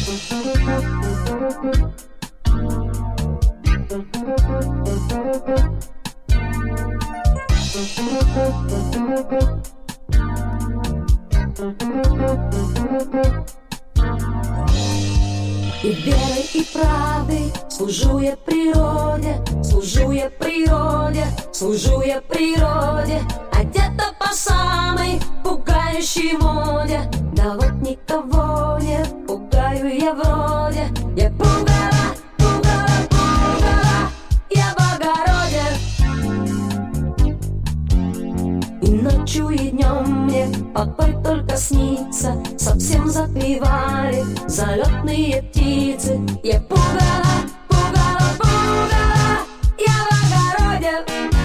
И верой, и правдой служу я природе, служу я природе, служу я природе. Одета по самой пугающей моде, да вот никого не пугаю я вроде. Я пугала, пугала, пугала, я в огороде. И ночью, и днем мне покой только снится, совсем запевали залетные птицы. Я пугала, пугала, пугала, я в огороде.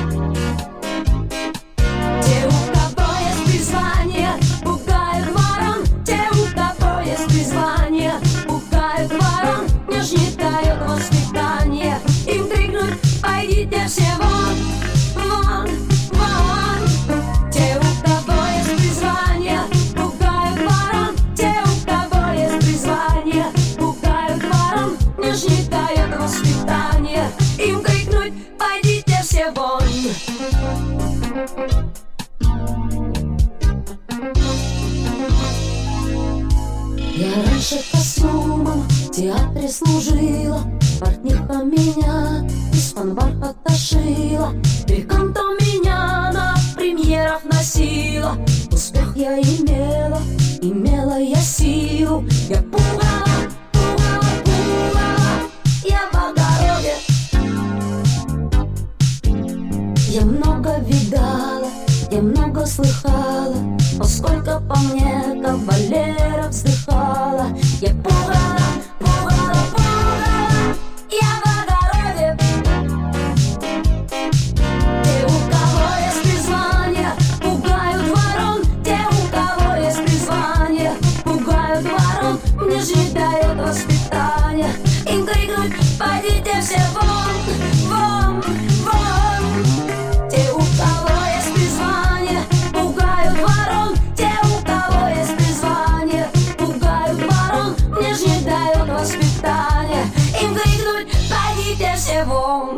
Те, у кого есть призвание, пугают ворон. Те, у кого есть призвание, пугают ворон. Не ждет воспитания, им крикнуть: пойдите все вон, вон, вон. Те, у кого есть призвание, пугают ворон. Те, у кого есть призвание, пугают ворон. Не ждет воспитания, им крикнуть: пойдите все вон. Я раньше костюмом в театре служила, портниха меня из фанбархата шила, бельканто меня на премьерах носила. Успех я имела, имела я силу. Я пугала, пугала, пугала, я в огороде. Я много видала, я много слыхала, поскольку по мне кавалера вздыхала. Я пугала, пугала, пугала, я в огороде. Те, у кого есть призвание, пугают ворон. Те, у кого есть призвание, пугают ворон. Мне же не дает воспитания, им крикнуть: пойдите все вон, вон, вон. Те, у кого есть призвание, пугают ворон. Те, у кого есть призвание, пугают ворон. Мне же не дает воспитания, им крикнуть: пойдите все вон.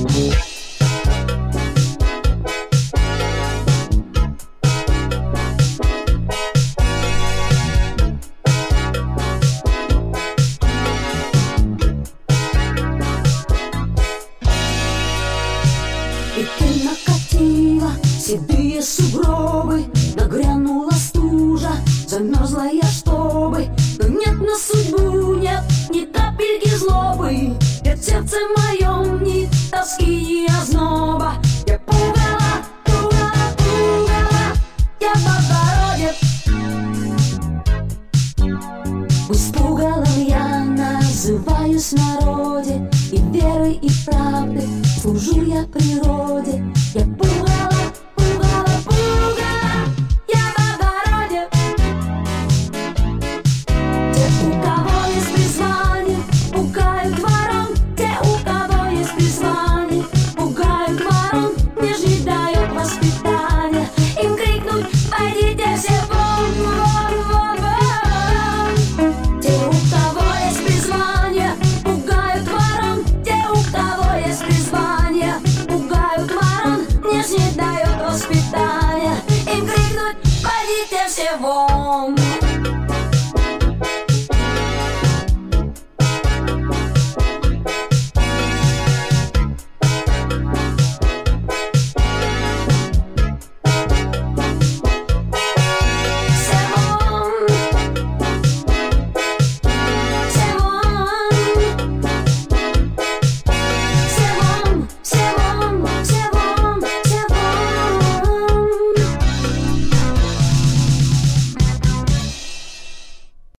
И ты накатила седые сугробы, нагрянула стужа, замерзла я чтобы. Но нет на судьбу, нет ни капельки злобы, нет в сердце моем ни тоски, ни озноба. Я пугала, пугала, пугала, я в огороде. Пусть пугалом я называюсь в народе, и верой, и правдой служу я природе. Я пугала,